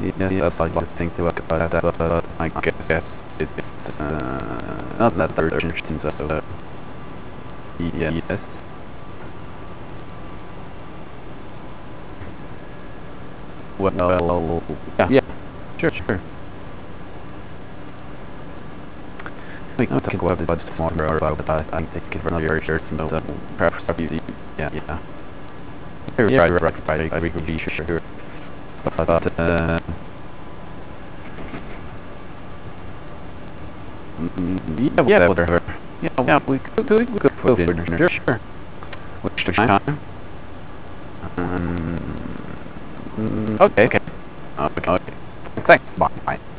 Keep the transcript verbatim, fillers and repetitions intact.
yeah, yes, I like to think about that, but I guess it's uh, not that urgent, so uh, yes. Well, yeah, yeah, sure, sure. We can talk about this tomorrow, but I I think it's another shirt, so perhaps you, yeah, yeah. Yeah, right, right, right, I would be sure. But, uh, mm, yeah, yeah, whatever. Yeah, yeah, we could, we could put it in there, sure. Which time? Um, mm, okay, okay. Okay, okay. Thanks, bye, bye.